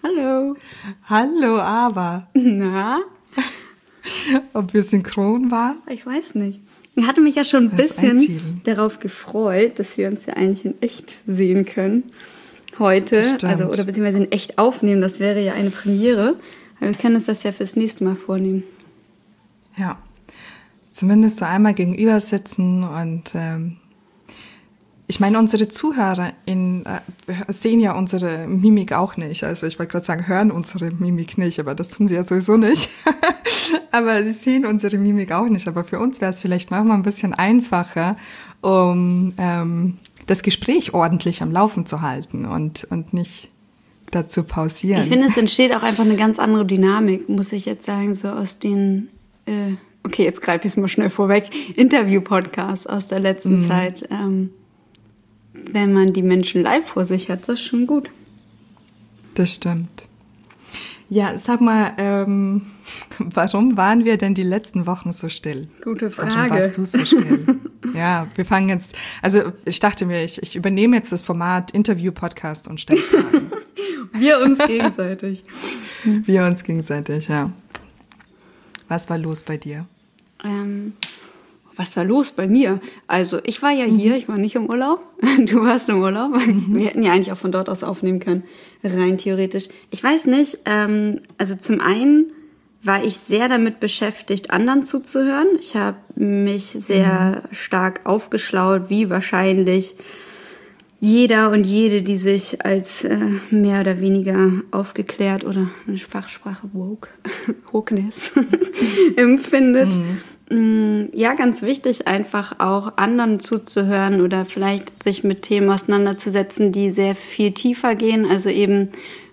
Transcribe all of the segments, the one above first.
Hallo. Hallo, aber. Na? Ob wir synchron waren? Ich weiß nicht. Ich hatte mich ja schon ein bisschen darauf gefreut, dass wir uns ja eigentlich in echt sehen können. Heute, also oder beziehungsweise in echt aufnehmen, das wäre ja eine Premiere. Aber wir können uns das ja fürs nächste Mal vornehmen. Ja, zumindest so einmal gegenüber sitzen und ich meine, unsere Zuhörer sehen ja unsere Mimik auch nicht. Also ich wollte gerade sagen, hören unsere Mimik nicht, aber das tun sie ja sowieso nicht. Aber sie sehen unsere Mimik auch nicht. Aber für uns wäre es vielleicht manchmal ein bisschen einfacher, um das Gespräch ordentlich am Laufen zu halten und nicht dazu pausieren. Ich finde, es entsteht auch einfach eine ganz andere Dynamik, muss ich jetzt sagen, so aus den, okay, jetzt greife ich es mal schnell vorweg, Interview-Podcasts aus der letzten Zeit. Wenn man die Menschen live vor sich hat, das ist schon gut. Das stimmt. Ja, sag mal, warum waren wir denn die letzten Wochen so still? Gute Frage. Warum warst du so still? Ja, wir fangen jetzt, also ich dachte mir, ich übernehme jetzt das Format Interview-Podcast und stelle Fragen. Wir uns gegenseitig. Wir uns gegenseitig, ja. Was war los bei dir? Was war los bei mir? Also ich war ja hier, ich war nicht im Urlaub. Du warst im Urlaub. Wir hätten ja eigentlich auch von dort aus aufnehmen können, rein theoretisch. Ich weiß nicht, also zum einen war ich sehr damit beschäftigt, anderen zuzuhören. Ich habe mich sehr stark aufgeschlaut, wie wahrscheinlich jeder und jede, die sich als mehr oder weniger aufgeklärt oder in Fachsprache Wokeness empfindet. Ja, ganz wichtig, einfach auch anderen zuzuhören oder vielleicht sich mit Themen auseinanderzusetzen, die sehr viel tiefer gehen, also eben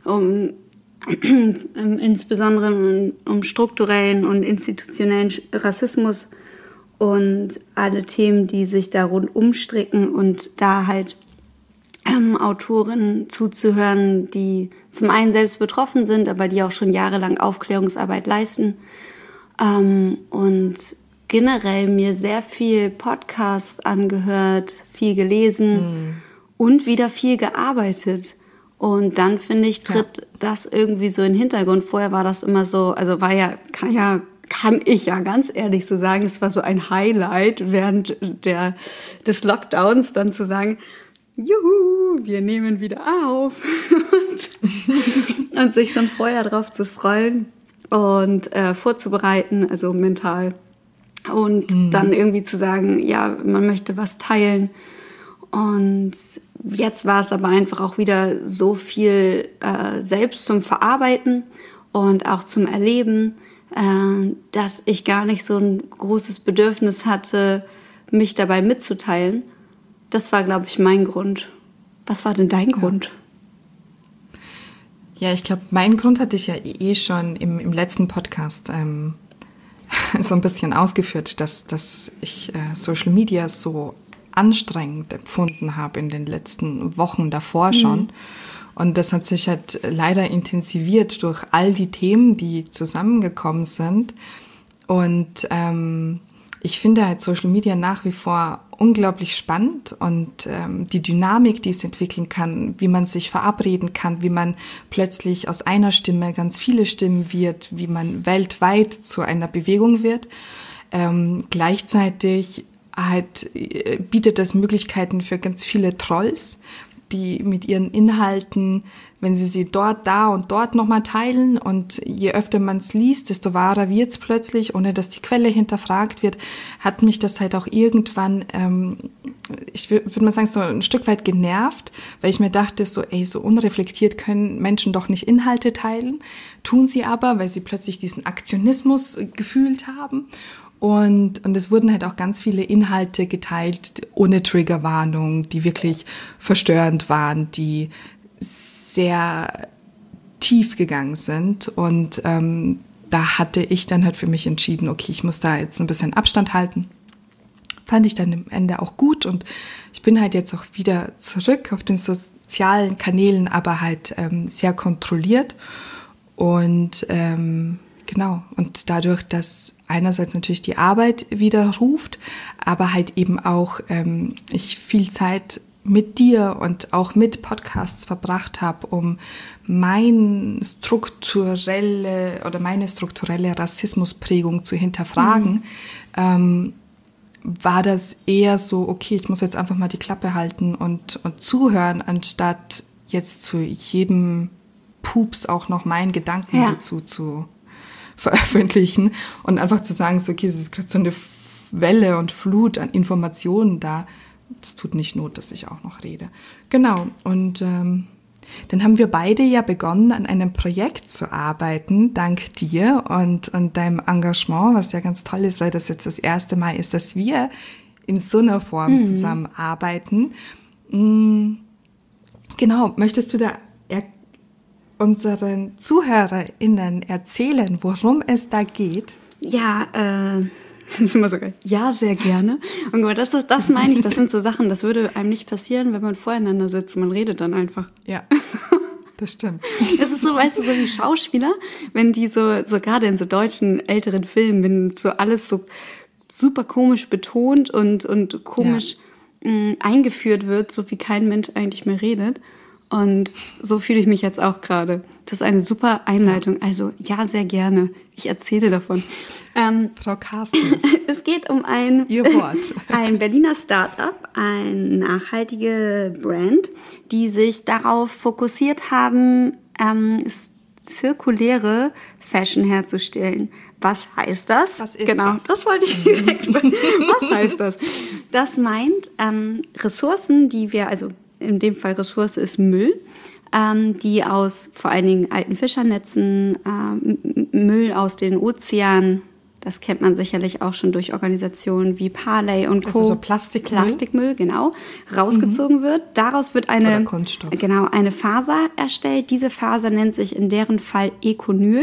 insbesondere um strukturellen und institutionellen Rassismus und alle Themen, die sich da rundum stricken und da halt Autorinnen zuzuhören, die zum einen selbst betroffen sind, aber die auch schon jahrelang Aufklärungsarbeit leisten und generell mir sehr viel Podcasts angehört, viel gelesen und wieder viel gearbeitet. Und dann, finde ich, tritt das irgendwie so in den Hintergrund. Vorher war das immer so, also kann ich ja ganz ehrlich so sagen, es war so ein Highlight während des Lockdowns, dann zu sagen, juhu, wir nehmen wieder auf und sich schon vorher drauf zu freuen und vorzubereiten, also mental. Und dann irgendwie zu sagen, ja, man möchte was teilen. Und jetzt war es aber einfach auch wieder so viel selbst zum Verarbeiten und auch zum Erleben, dass ich gar nicht so ein großes Bedürfnis hatte, mich dabei mitzuteilen. Das war, glaube ich, mein Grund. Was war denn dein Grund? Ja, ich glaube, mein Grund hatte ich ja schon im letzten Podcast so ein bisschen ausgeführt, dass ich Social Media so anstrengend empfunden habe in den letzten Wochen davor schon. Und das hat sich halt leider intensiviert durch all die Themen, die zusammengekommen sind. Und ich finde halt Social Media nach wie vor unglaublich spannend und die Dynamik, die es entwickeln kann, wie man sich verabreden kann, wie man plötzlich aus einer Stimme ganz viele Stimmen wird, wie man weltweit zu einer Bewegung wird. Gleichzeitig halt bietet das Möglichkeiten für ganz viele Trolls, die mit ihren Inhalten, wenn sie dort, da und dort nochmal teilen und je öfter man es liest, desto wahrer wird es plötzlich, ohne dass die Quelle hinterfragt wird, hat mich das halt auch irgendwann, ich würde mal sagen, so ein Stück weit genervt, weil ich mir dachte, so unreflektiert können Menschen doch nicht Inhalte teilen, tun sie aber, weil sie plötzlich diesen Aktionismus gefühlt haben. Und es wurden halt auch ganz viele Inhalte geteilt, ohne Triggerwarnung, die wirklich verstörend waren, die sehr tief gegangen sind. Und da hatte ich dann halt für mich entschieden, okay, ich muss da jetzt ein bisschen Abstand halten. Fand ich dann am Ende auch gut. Und ich bin halt jetzt auch wieder zurück auf den sozialen Kanälen, aber halt sehr kontrolliert. Und genau, und dadurch, dass einerseits natürlich die Arbeit wieder ruft, aber halt eben auch ich viel Zeit mit dir und auch mit Podcasts verbracht habe, um meine strukturelle Rassismusprägung zu hinterfragen, war das eher so, okay, ich muss jetzt einfach mal die Klappe halten und zuhören, anstatt jetzt zu jedem Pups auch noch meinen Gedanken dazu zu veröffentlichen und einfach zu sagen, so, okay, es ist gerade so eine Welle und Flut an Informationen da. Es tut nicht Not, dass ich auch noch rede. Genau, und dann haben wir beide ja begonnen, an einem Projekt zu arbeiten, dank dir und deinem Engagement, was ja ganz toll ist, weil das jetzt das erste Mal ist, dass wir in so einer Form zusammenarbeiten. Genau, möchtest du da unseren ZuhörerInnen erzählen, worum es da geht? Ja, das ist immer so geil. Ja, sehr gerne. Und das meine ich, das sind so Sachen, das würde einem nicht passieren, wenn man voreinander sitzt. Man redet dann einfach. Ja, das stimmt. Es ist so, weißt du, so wie Schauspieler, wenn die so gerade in so deutschen älteren Filmen, wenn so alles so super komisch betont und komisch eingeführt wird, so wie kein Mensch eigentlich mehr redet. Und so fühle ich mich jetzt auch gerade. Das ist eine super Einleitung. Also ja, sehr gerne. Ich erzähle davon. Frau Carstens. Es geht um ein Berliner Start-up, eine nachhaltige Brand, die sich darauf fokussiert haben, zirkuläre Fashion herzustellen. Was heißt das? Was ist genau, das wollte ich direkt. Was heißt das? Das meint Ressourcen, die wir, also in dem Fall Ressource ist Müll, die aus vor allen Dingen alten Fischernetzen, Müll aus den Ozeanen, das kennt man sicherlich auch schon durch Organisationen wie Parley und Co. Also so Plastikmüll? Plastikmüll, genau, rausgezogen wird. Daraus wird eine Faser erstellt. Diese Faser nennt sich in deren Fall Econyl.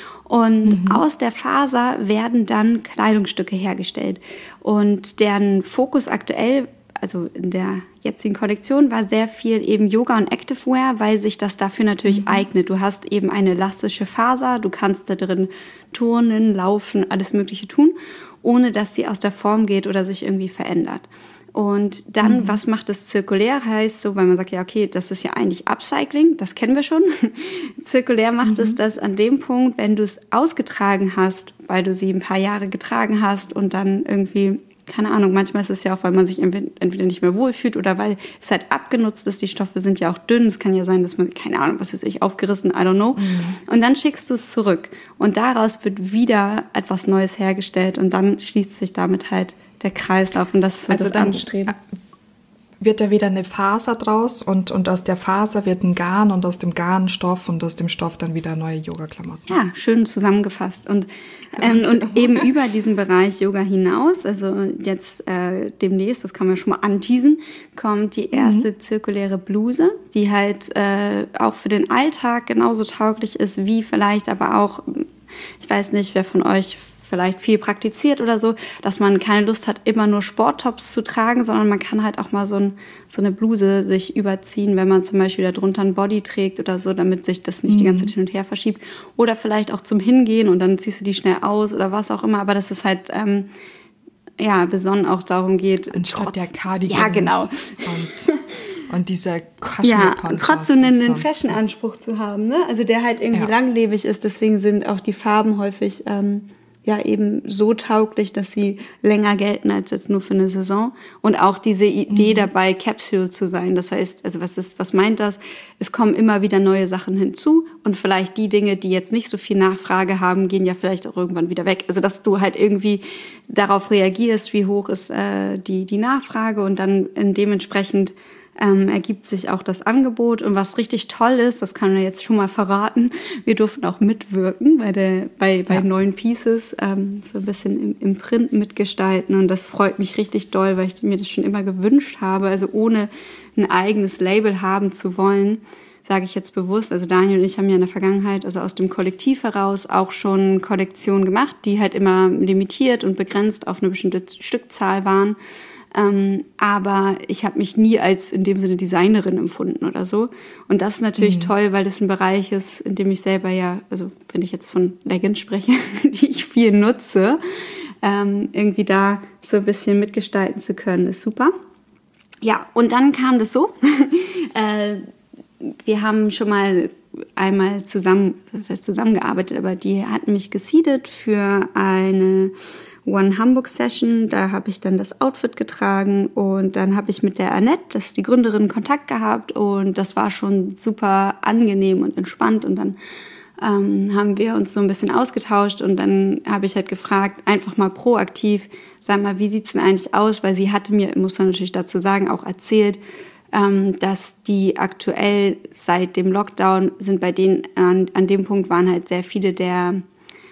Und aus der Faser werden dann Kleidungsstücke hergestellt. Und deren Fokus aktuell, also in der jetzigen Kollektion, war sehr viel eben Yoga und Activewear, weil sich das dafür natürlich eignet. Du hast eben eine elastische Faser, du kannst da drin turnen, laufen, alles Mögliche tun, ohne dass sie aus der Form geht oder sich irgendwie verändert. Und dann, was macht es zirkulär? Heißt so, weil man sagt, ja, okay, das ist ja eigentlich Upcycling, das kennen wir schon. Zirkulär macht es das an dem Punkt, wenn du es ausgetragen hast, weil du sie ein paar Jahre getragen hast und dann irgendwie, keine Ahnung, manchmal ist es ja auch, weil man sich entweder nicht mehr wohlfühlt oder weil es halt abgenutzt ist. Die Stoffe sind ja auch dünn. Es kann ja sein, dass man, keine Ahnung, was weiß ich, aufgerissen, I don't know. Und dann schickst du es zurück. Und daraus wird wieder etwas Neues hergestellt und dann schließt sich damit halt der Kreislauf. Und das ist also das Anstreben. Wird da wieder eine Faser draus und aus der Faser wird ein Garn und aus dem Garn Stoff und aus dem Stoff dann wieder neue Yoga-Klamotten. Ja, schön zusammengefasst. Und eben über diesen Bereich Yoga hinaus, also jetzt demnächst, das kann man schon mal anteasen, kommt die erste zirkuläre Bluse, die halt auch für den Alltag genauso tauglich ist, wie vielleicht aber auch, ich weiß nicht, wer von euch vielleicht viel praktiziert oder so, dass man keine Lust hat, immer nur Sporttops zu tragen, sondern man kann halt auch mal so eine Bluse sich überziehen, wenn man zum Beispiel darunter ein Body trägt oder so, damit sich das nicht die ganze Zeit hin und her verschiebt. Oder vielleicht auch zum Hingehen und dann ziehst du die schnell aus oder was auch immer. Aber dass es halt besonnen auch darum geht. Anstatt der Cardigans. Ja, genau. Und dieser Kaschmir-Kontrast. Ja, trotzdem einen Fashion-Anspruch zu haben, ne? Also der halt irgendwie langlebig ist. Deswegen sind auch die Farben häufig eben so tauglich, dass sie länger gelten als jetzt nur für eine Saison. Und auch diese Idee dabei, Capsule zu sein. Das heißt, also was meint das? Es kommen immer wieder neue Sachen hinzu und vielleicht die Dinge, die jetzt nicht so viel Nachfrage haben, gehen ja vielleicht auch irgendwann wieder weg. Also dass du halt irgendwie darauf reagierst, wie hoch ist die Nachfrage und dann dementsprechend ergibt sich auch das Angebot. Und was richtig toll ist, das kann man jetzt schon mal verraten, wir durften auch mitwirken bei neuen Pieces, so ein bisschen im Print mitgestalten. Und das freut mich richtig doll, weil ich mir das schon immer gewünscht habe. Also ohne ein eigenes Label haben zu wollen, sage ich jetzt bewusst. Also Daniel und ich haben ja in der Vergangenheit, also aus dem Kollektiv heraus, auch schon Kollektionen gemacht, die halt immer limitiert und begrenzt auf eine bestimmte Stückzahl waren. Aber ich habe mich nie als in dem Sinne Designerin empfunden oder so. Und das ist natürlich toll, weil das ein Bereich ist, in dem ich selber also wenn ich jetzt von Leggings spreche, die ich viel nutze, irgendwie da so ein bisschen mitgestalten zu können, ist super. Ja, und dann kam das so. Wir haben schon mal einmal zusammengearbeitet, aber die hatten mich geseedet für eine One Hamburg Session. Da habe ich dann das Outfit getragen und dann habe ich mit der Annette, das ist die Gründerin, Kontakt gehabt und das war schon super angenehm und entspannt und dann haben wir uns so ein bisschen ausgetauscht und dann habe ich halt gefragt, einfach mal proaktiv, sag mal, wie sieht's denn eigentlich aus? Weil sie hatte mir, muss man natürlich dazu sagen, auch erzählt, dass die aktuell seit dem Lockdown sind bei denen an dem Punkt waren halt sehr viele der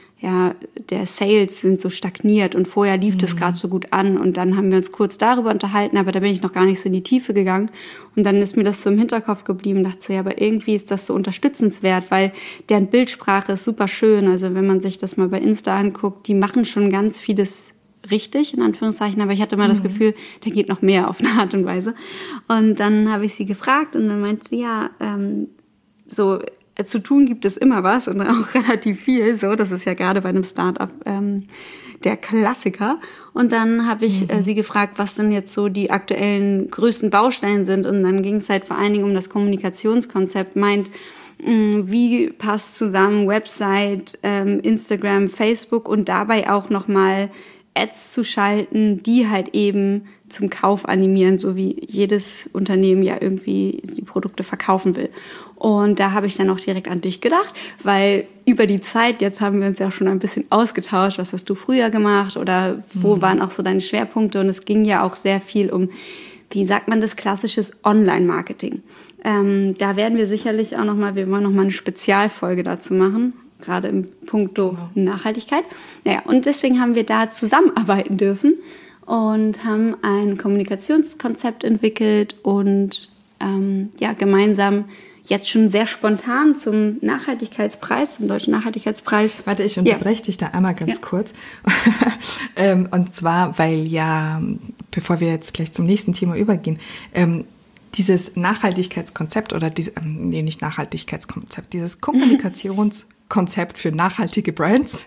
Sales sind so stagniert und vorher lief das gerade so gut an und dann haben wir uns kurz darüber unterhalten, aber da bin ich noch gar nicht so in die Tiefe gegangen und dann ist mir das so im Hinterkopf geblieben, dachte so, ja, aber irgendwie ist das so unterstützenswert, weil deren Bildsprache ist super schön, also wenn man sich das mal bei Insta anguckt, die machen schon ganz vieles richtig, in Anführungszeichen, aber ich hatte mal das Gefühl, da geht noch mehr auf eine Art und Weise und dann habe ich sie gefragt und dann meinte sie, ja, so zu tun gibt es immer was und auch relativ viel, so, das ist ja gerade bei einem Startup der Klassiker. Und dann habe ich sie gefragt, was denn jetzt so die aktuellen größten Bausteine sind und dann ging es halt vor allen Dingen um das Kommunikationskonzept, meint, wie passt zusammen Website, Instagram, Facebook und dabei auch nochmal Ads zu schalten, die halt eben zum Kauf animieren, so wie jedes Unternehmen ja irgendwie die Produkte verkaufen will. Und da habe ich dann auch direkt an dich gedacht, weil über die Zeit, jetzt haben wir uns ja schon ein bisschen ausgetauscht, was hast du früher gemacht oder wo waren auch so deine Schwerpunkte und es ging ja auch sehr viel um, wie sagt man das, klassisches Online-Marketing. Da werden wir sicherlich auch wir wollen nochmal eine Spezialfolge dazu machen, gerade im Puncto Nachhaltigkeit. Naja, und deswegen haben wir da zusammenarbeiten dürfen und haben ein Kommunikationskonzept entwickelt und gemeinsam jetzt schon sehr spontan zum Nachhaltigkeitspreis, zum Deutschen Nachhaltigkeitspreis. Warte, ich unterbreche dich da einmal ganz kurz. Und zwar, weil ja, bevor wir jetzt gleich zum nächsten Thema übergehen, dieses Nachhaltigkeitskonzept oder nicht Nachhaltigkeitskonzept, dieses Kommunikationskonzept für nachhaltige Brands,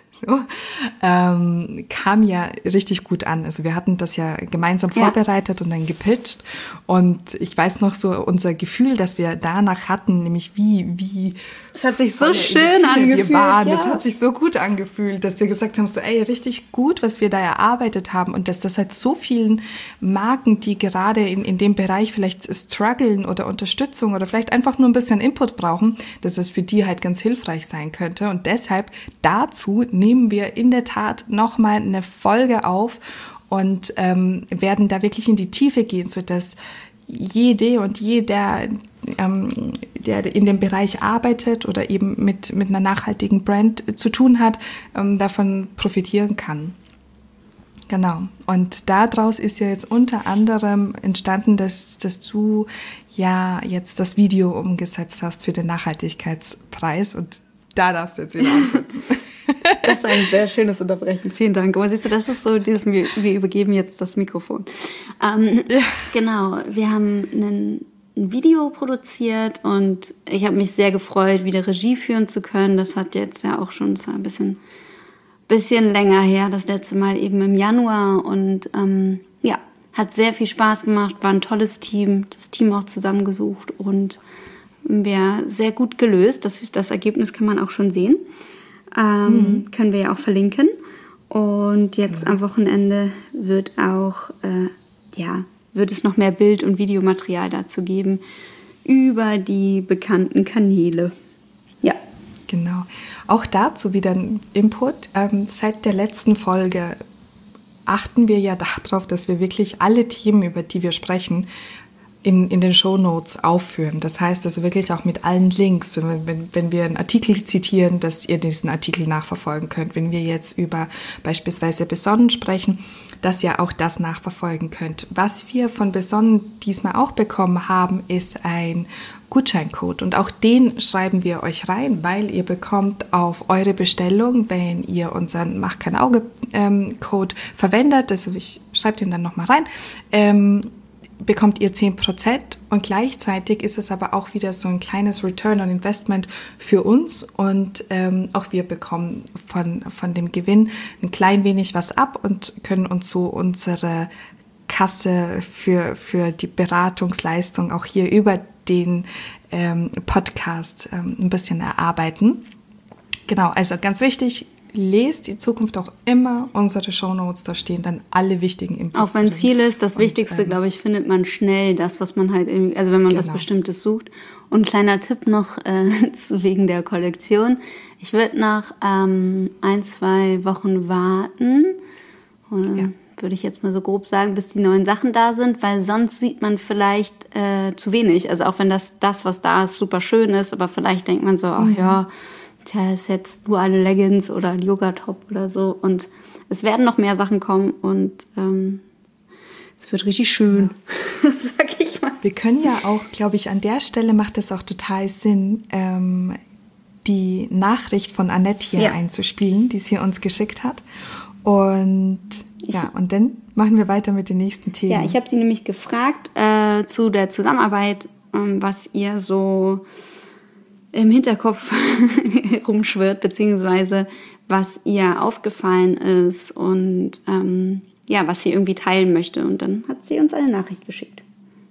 kam ja richtig gut an. Also wir hatten das ja gemeinsam vorbereitet und dann gepitcht. Und ich weiß noch so unser Gefühl, das wir danach hatten, nämlich wie es hat sich so schön angefühlt. Wir waren. Das hat sich so gut angefühlt, dass wir gesagt haben, so richtig gut, was wir da erarbeitet haben und dass das halt so vielen Marken, die gerade in dem Bereich vielleicht strugglen oder Unterstützung oder vielleicht einfach nur ein bisschen Input brauchen, dass das für die halt ganz hilfreich sein könnte. Und deshalb dazu nehmen wir in der Tat nochmal eine Folge auf und werden da wirklich in die Tiefe gehen, sodass jede und jeder, der in dem Bereich arbeitet oder eben mit einer nachhaltigen Brand zu tun hat, davon profitieren kann. Genau. Und daraus ist ja jetzt unter anderem entstanden, dass du ja jetzt das Video umgesetzt hast für den Nachhaltigkeitspreis und da darfst du jetzt wieder ansetzen. Das ist ein sehr schönes Unterbrechen. Vielen Dank. Aber siehst du, das ist so dieses, wir übergeben jetzt das Mikrofon. Genau, wir haben ein Video produziert und ich habe mich sehr gefreut, wieder Regie führen zu können. Das hat jetzt ja auch schon so ein bisschen länger her, das letzte Mal eben im Januar und hat sehr viel Spaß gemacht, war ein tolles Team, das Team auch zusammengesucht und wäre sehr gut gelöst. Das Ergebnis kann man auch schon sehen. Können wir ja auch verlinken. Und jetzt am Wochenende wird es noch mehr Bild- und Videomaterial dazu geben über die bekannten Kanäle. Ja. Genau. Auch dazu wieder ein Input. Seit der letzten Folge achten wir ja darauf, dass wir wirklich alle Themen, über die wir sprechen, in den Shownotes aufführen. Das heißt also wirklich auch mit allen Links, wenn wir einen Artikel zitieren, dass ihr diesen Artikel nachverfolgen könnt. Wenn wir jetzt über beispielsweise Besonnen sprechen, dass ihr auch das nachverfolgen könnt. Was wir von Besonnen diesmal auch bekommen haben, ist ein Gutscheincode und auch den schreiben wir euch rein, weil ihr bekommt auf eure Bestellung, wenn ihr unseren Mach kein Auge Code verwendet, also ich schreibe den dann nochmal rein, bekommt ihr 10% und gleichzeitig ist es aber auch wieder so ein kleines Return on Investment für uns und auch wir bekommen von dem Gewinn ein klein wenig was ab und können uns so unsere Kasse für die Beratungsleistung auch hier über den Podcast ein bisschen erarbeiten. Genau, also ganz wichtig, lest in Zukunft auch immer unsere Shownotes, da stehen dann alle wichtigen Infos. Auch wenn es viel ist, das Wichtigste, glaube ich, findet man schnell, das, was man halt irgendwie, also wenn man was Bestimmtes sucht. Und kleiner Tipp noch wegen der Kollektion. Ich würde nach 1-2 Wochen warten, oder würde ich jetzt mal so grob sagen, bis die neuen Sachen da sind, weil sonst sieht man vielleicht zu wenig. Also auch wenn das, was da ist, super schön ist, aber vielleicht denkt man so, ach ja, tja, ist jetzt nur eine Leggings oder ein Yoga-Top oder so. Und es werden noch mehr Sachen kommen und es wird richtig schön, sag ich mal. Wir können ja auch, glaube ich, an der Stelle macht es auch total Sinn, die Nachricht von Annette hier einzuspielen, die sie uns geschickt hat. Und und dann machen wir weiter mit den nächsten Themen. Ja, ich habe sie nämlich gefragt zu der Zusammenarbeit, was ihr so im Hinterkopf rumschwirrt, beziehungsweise was ihr aufgefallen ist und was sie irgendwie teilen möchte. Und dann hat sie uns eine Nachricht geschickt.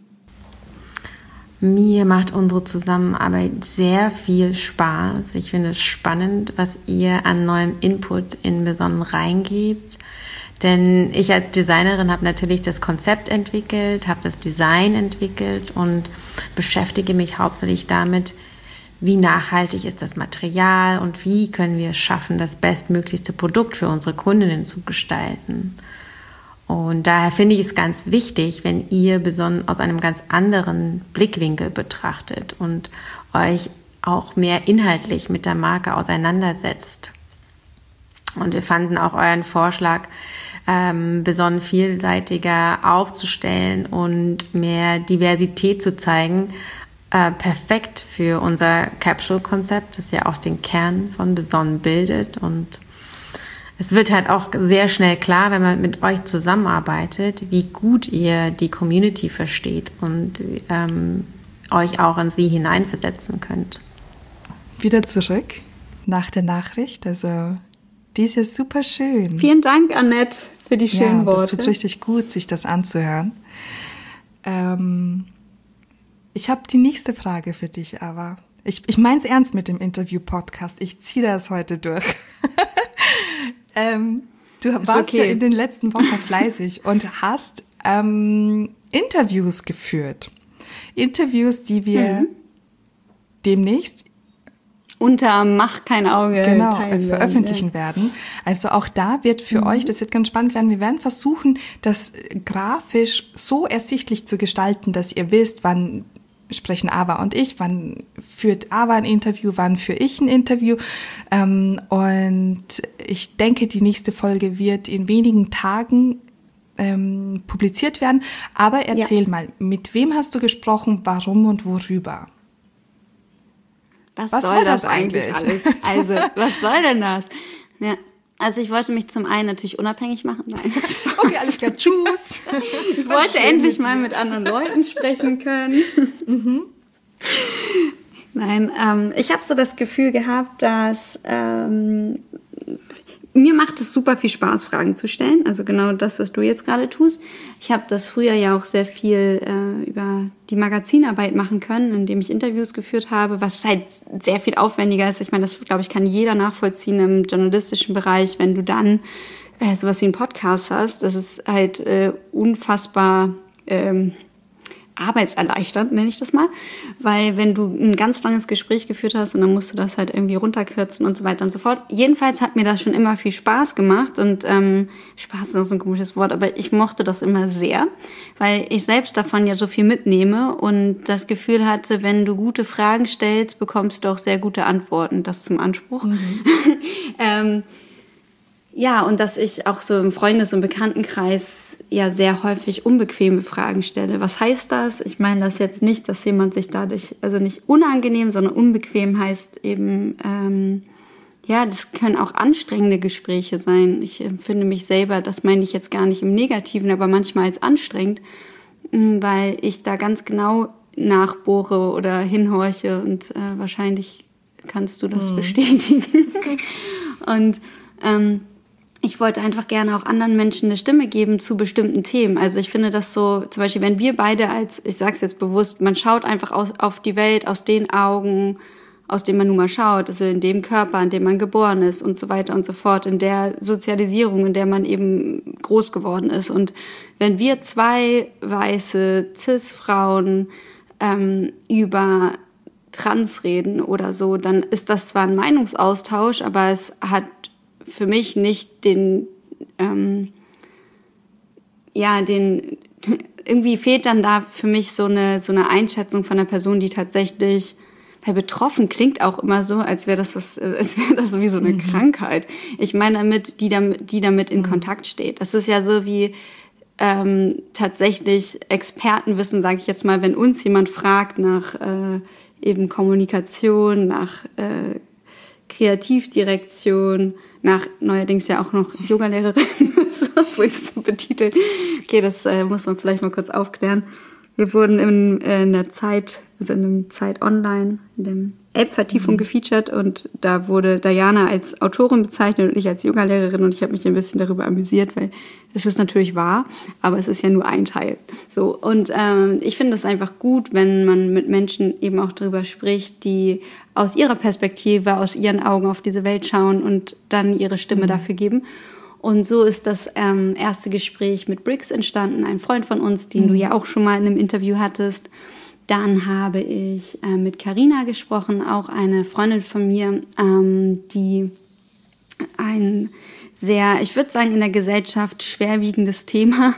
Mir macht unsere Zusammenarbeit sehr viel Spaß. Ich finde es spannend, was ihr an neuem Input in Besonnen reingebt. Denn ich als Designerin habe natürlich das Konzept entwickelt, habe das Design entwickelt und beschäftige mich hauptsächlich damit, wie nachhaltig ist das Material und wie können wir es schaffen, das bestmöglichste Produkt für unsere Kundinnen zu gestalten. Und daher finde ich es ganz wichtig, wenn ihr Besonnen aus einem ganz anderen Blickwinkel betrachtet und euch auch mehr inhaltlich mit der Marke auseinandersetzt. Und wir fanden auch euren Vorschlag, Besonnen vielseitiger aufzustellen und mehr Diversität zu zeigen, perfekt für unser Capsule-Konzept, das ja auch den Kern von Besonnen bildet. Und es wird halt auch sehr schnell klar, wenn man mit euch zusammenarbeitet, wie gut ihr die Community versteht und euch auch in sie hineinversetzen könnt. Wieder zurück nach der Nachricht. Also die ist ja super schön. Vielen Dank, Annette, für die schönen Worte. Das tut richtig gut, sich das anzuhören. Ich habe die nächste Frage für dich, aber ich meine es ernst mit dem Interview-Podcast. Ich ziehe das heute durch. Du warst ja in den letzten Wochen fleißig und hast Interviews geführt. Interviews, die wir demnächst unter Mach kein Auge veröffentlichen werden. Also auch da wird für euch, das wird ganz spannend werden, wir werden versuchen, das grafisch so ersichtlich zu gestalten, dass ihr wisst, wann sprechen Ava und ich, wann führt Ava ein Interview, wann führe ich ein Interview. Und ich denke, die nächste Folge wird in wenigen Tagen publiziert werden. Aber erzähl mal, mit wem hast du gesprochen, warum und worüber? Was soll das eigentlich alles? Also, was soll denn das? Ja, also ich wollte mich zum einen natürlich unabhängig machen. Nein. Okay, alles klar, tschüss. Ich wollte endlich mal mit anderen Leuten sprechen können. Nein, ich habe so das Gefühl gehabt, dass mir macht es super viel Spaß, Fragen zu stellen. Also genau das, was du jetzt gerade tust. Ich habe das früher ja auch sehr viel über die Magazinarbeit machen können, indem ich Interviews geführt habe, was halt sehr viel aufwendiger ist. Ich meine, das, glaube ich, kann jeder nachvollziehen im journalistischen Bereich, wenn du dann sowas wie einen Podcast hast. Das ist halt unfassbar arbeitserleichternd, nenne ich das mal. Weil wenn du ein ganz langes Gespräch geführt hast und dann musst du das halt irgendwie runterkürzen und so weiter und so fort. Jedenfalls hat mir das schon immer viel Spaß gemacht und Spaß ist auch so ein komisches Wort, aber ich mochte das immer sehr, weil ich selbst davon ja so viel mitnehme und das Gefühl hatte, wenn du gute Fragen stellst, bekommst du auch sehr gute Antworten. Das zum Anspruch. Ja, und dass ich auch so im Freundes- und Bekanntenkreis ja sehr häufig unbequeme Fragen stelle. Was heißt das? Ich meine das jetzt nicht, dass jemand sich dadurch, also nicht unangenehm, sondern unbequem heißt eben, das können auch anstrengende Gespräche sein. Ich empfinde mich selber, das meine ich jetzt gar nicht im Negativen, aber manchmal als anstrengend, weil ich da ganz genau nachbohre oder hinhorche und wahrscheinlich kannst du das bestätigen. Und ich wollte einfach gerne auch anderen Menschen eine Stimme geben zu bestimmten Themen. Also ich finde das so, zum Beispiel, wenn wir beide ich sag's jetzt bewusst, man schaut einfach auf die Welt aus den Augen, aus denen man nun mal schaut, also in dem Körper, in dem man geboren ist und so weiter und so fort, in der Sozialisierung, in der man eben groß geworden ist. Und wenn wir zwei weiße Cis-Frauen über Trans reden oder so, dann ist das zwar ein Meinungsaustausch, aber es hat für mich nicht irgendwie fehlt dann da für mich so eine Einschätzung von einer Person, die tatsächlich, weil betroffen klingt auch immer so, als wäre das wie so eine Krankheit. Ich meine damit, die damit in Kontakt steht. Das ist ja so wie tatsächlich Expertenwissen, sage ich jetzt mal, wenn uns jemand fragt nach eben Kommunikation, nach Kreativdirektion, nach neuerdings ja auch noch Yogalehrerin, obwohl ich es so betitel. Okay, das muss man vielleicht mal kurz aufklären. Wir wurden in der Zeit, also in einem Zeit Online, in dem Elbvertiefung gefeatured und da wurde Diana als Autorin bezeichnet und ich als Yogalehrerin und ich habe mich ein bisschen darüber amüsiert, weil es ist natürlich wahr, aber es ist ja nur ein Teil. So, und ich finde es einfach gut, wenn man mit Menschen eben auch darüber spricht, die aus ihrer Perspektive, aus ihren Augen auf diese Welt schauen und dann ihre Stimme dafür geben. Und so ist das erste Gespräch mit Briggs entstanden, ein Freund von uns, den du ja auch schon mal in einem Interview hattest. Dann habe ich mit Carina gesprochen, auch eine Freundin von mir, die ein sehr, ich würde sagen, in der Gesellschaft schwerwiegendes Thema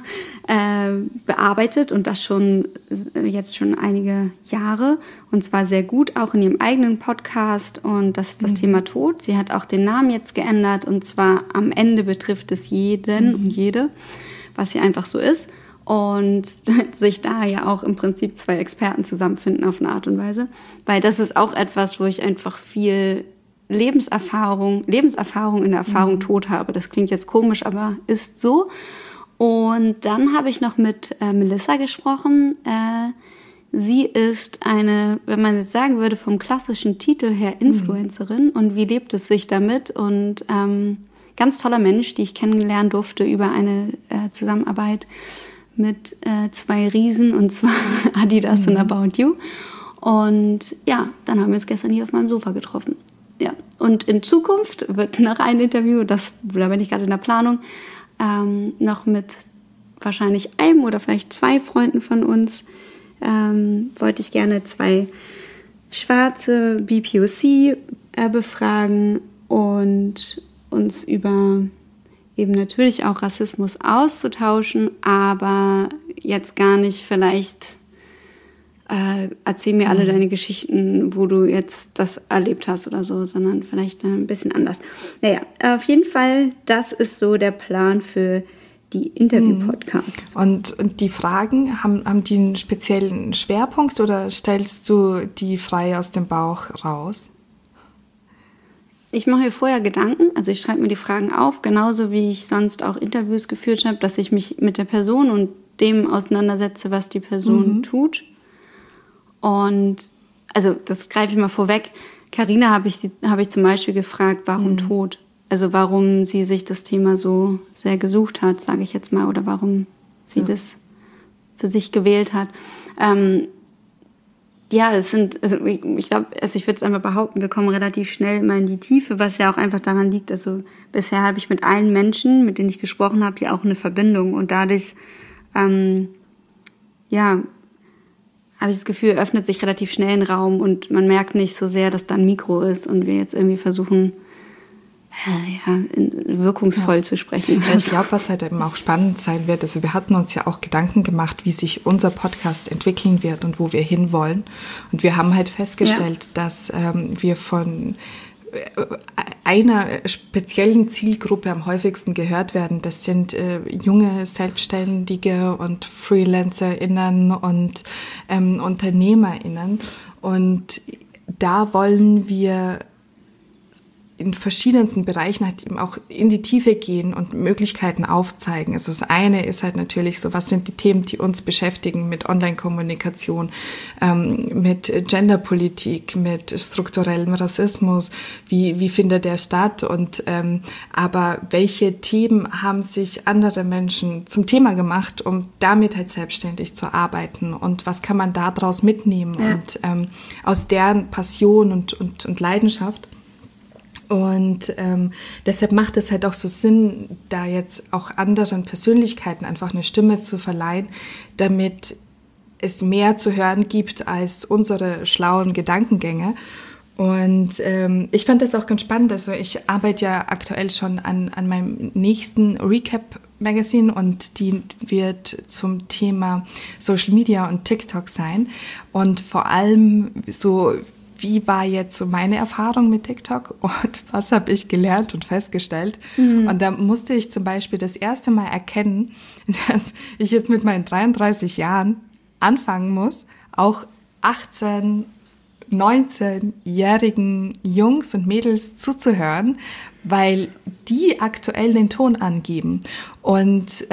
bearbeitet und das jetzt schon einige Jahre und zwar sehr gut, auch in ihrem eigenen Podcast und das ist das Thema Tod. Sie hat auch den Namen jetzt geändert und zwar am Ende betrifft es jeden und jede, was hier einfach so ist und sich da ja auch im Prinzip zwei Experten zusammenfinden auf eine Art und Weise, weil das ist auch etwas, wo ich einfach viel Lebenserfahrung in der Erfahrung Tod habe. Das klingt jetzt komisch, aber ist so. Und dann habe ich noch mit Melissa gesprochen. Sie ist eine, wenn man jetzt sagen würde, vom klassischen Titel her Influencerin. Und wie lebt es sich damit? Und ganz toller Mensch, die ich kennenlernen durfte über eine Zusammenarbeit mit zwei Riesen, und zwar Adidas und About You. Und ja, dann haben wir uns gestern hier auf meinem Sofa getroffen. Ja, und in Zukunft wird noch ein Interview, da bin ich gerade in der Planung, noch mit wahrscheinlich einem oder vielleicht zwei Freunden von uns, wollte ich gerne zwei schwarze BPOC befragen und uns über eben natürlich auch Rassismus auszutauschen, aber jetzt gar nicht vielleicht erzähl mir alle deine Geschichten, wo du jetzt das erlebt hast oder so, sondern vielleicht ein bisschen anders. Naja, auf jeden Fall, das ist so der Plan für die Interview-Podcasts. Und die Fragen, haben die einen speziellen Schwerpunkt oder stellst du die frei aus dem Bauch raus? Ich mache mir vorher Gedanken, also ich schreibe mir die Fragen auf, genauso wie ich sonst auch Interviews geführt habe, dass ich mich mit der Person und dem auseinandersetze, was die Person tut. Und also das greife ich mal vorweg. Carina habe ich zum Beispiel gefragt, warum Tod? Also warum sie sich das Thema so sehr gesucht hat, sage ich jetzt mal, oder warum sie das für sich gewählt hat. Ja, das sind, also ich glaube, ich würde es einfach behaupten, wir kommen relativ schnell immer in die Tiefe, was ja auch einfach daran liegt, also bisher habe ich mit allen Menschen, mit denen ich gesprochen habe, ja auch eine Verbindung und dadurch, habe ich das Gefühl, öffnet sich relativ schnell ein Raum und man merkt nicht so sehr, dass da ein Mikro ist und wir jetzt irgendwie versuchen, wirkungsvoll zu sprechen. Ich glaube, was halt eben auch spannend sein wird, also wir hatten uns ja auch Gedanken gemacht, wie sich unser Podcast entwickeln wird und wo wir hinwollen. Und wir haben halt festgestellt, dass wir von einer speziellen Zielgruppe am häufigsten gehört werden. Das sind junge Selbstständige und FreelancerInnen und UnternehmerInnen. Und da wollen wir in verschiedensten Bereichen halt eben auch in die Tiefe gehen und Möglichkeiten aufzeigen. Also das eine ist halt natürlich so, was sind die Themen, die uns beschäftigen mit Online-Kommunikation, mit Genderpolitik, mit strukturellem Rassismus, wie findet der statt und aber welche Themen haben sich andere Menschen zum Thema gemacht, um damit halt selbstständig zu arbeiten und was kann man daraus mitnehmen und aus deren Passion und Leidenschaft. Und deshalb macht es halt auch so Sinn, da jetzt auch anderen Persönlichkeiten einfach eine Stimme zu verleihen, damit es mehr zu hören gibt als unsere schlauen Gedankengänge. Und ich fand das auch ganz spannend. Also ich arbeite ja aktuell schon an meinem nächsten Recap-Magazin und die wird zum Thema Social Media und TikTok sein. Und vor allem so, wie war jetzt so meine Erfahrung mit TikTok und was habe ich gelernt und festgestellt? Und da musste ich zum Beispiel das erste Mal erkennen, dass ich jetzt mit meinen 33 Jahren anfangen muss, auch 18, 19-jährigen Jungs und Mädels zuzuhören, weil die aktuell den Ton angeben. Und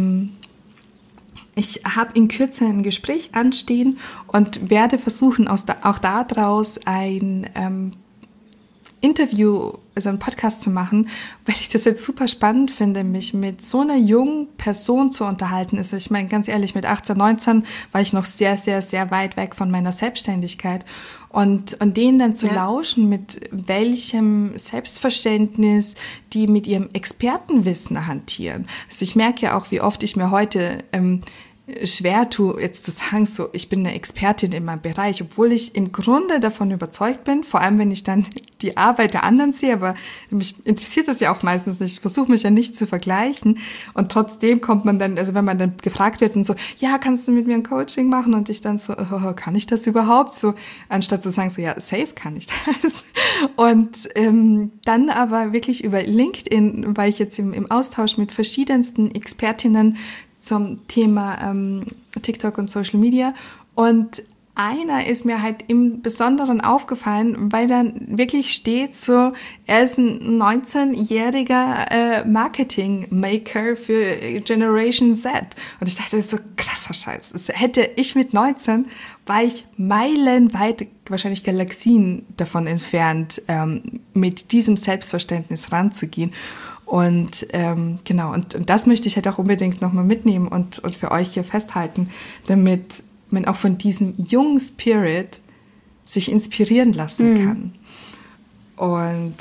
ich habe in Kürze ein Gespräch anstehen und werde versuchen, auch daraus ein Interview, also einen Podcast zu machen, weil ich das jetzt super spannend finde, mich mit so einer jungen Person zu unterhalten. Also ich meine, ganz ehrlich, mit 18, 19 war ich noch sehr, sehr, sehr weit weg von meiner Selbstständigkeit. Und denen dann zu lauschen, mit welchem Selbstverständnis die mit ihrem Expertenwissen hantieren. Also ich merke ja auch, wie oft ich mir heute schwer tue, jetzt zu sagen, so, ich bin eine Expertin in meinem Bereich, obwohl ich im Grunde davon überzeugt bin, vor allem wenn ich dann die Arbeit der anderen sehe, aber mich interessiert das ja auch meistens nicht. Ich versuche mich ja nicht zu vergleichen und trotzdem kommt man dann, also wenn man dann gefragt wird und so, ja, kannst du mit mir ein Coaching machen? Und ich dann so, kann ich das überhaupt? So, anstatt zu sagen, so, ja, safe kann ich das. Und dann aber wirklich über LinkedIn war ich jetzt im Austausch mit verschiedensten Expertinnen zum Thema TikTok und Social Media. Und einer ist mir halt im Besonderen aufgefallen, weil dann wirklich steht so, er ist ein 19-jähriger Marketing-Maker für Generation Z. Und ich dachte, das ist so krasser Scheiß. Das hätte ich mit 19, war ich meilenweit, wahrscheinlich Galaxien davon entfernt, mit diesem Selbstverständnis ranzugehen. Und genau, und das möchte ich halt auch unbedingt nochmal mitnehmen und für euch hier festhalten, damit man auch von diesem jungen Spirit sich inspirieren lassen kann. Und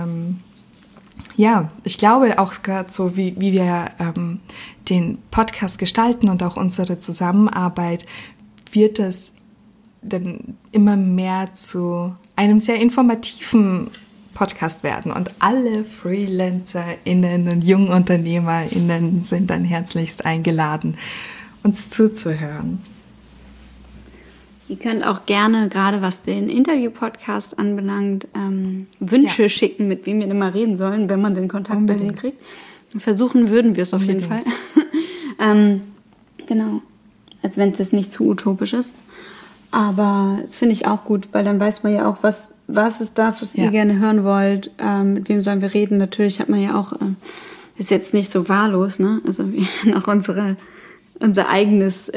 ja, ich glaube auch gerade so, wie wir den Podcast gestalten und auch unsere Zusammenarbeit, wird es dann immer mehr zu einem sehr informativen Podcast werden. Und alle FreelancerInnen und JungunternehmerInnen sind dann herzlichst eingeladen, uns zuzuhören. Ihr könnt auch gerne, gerade was den Interview-Podcast anbelangt, Wünsche schicken, mit wem wir denn mal reden sollen, wenn man den Kontakt dahin kriegt. Versuchen würden wir es auf jeden Fall. Genau. Also wenn es jetzt nicht zu utopisch ist. Aber das finde ich auch gut, weil dann weiß man ja auch, was ist das, was ihr gerne hören wollt, mit wem sollen wir reden. Natürlich hat man ja auch, ist jetzt nicht so wahllos, ne? Also wir haben auch unser eigenes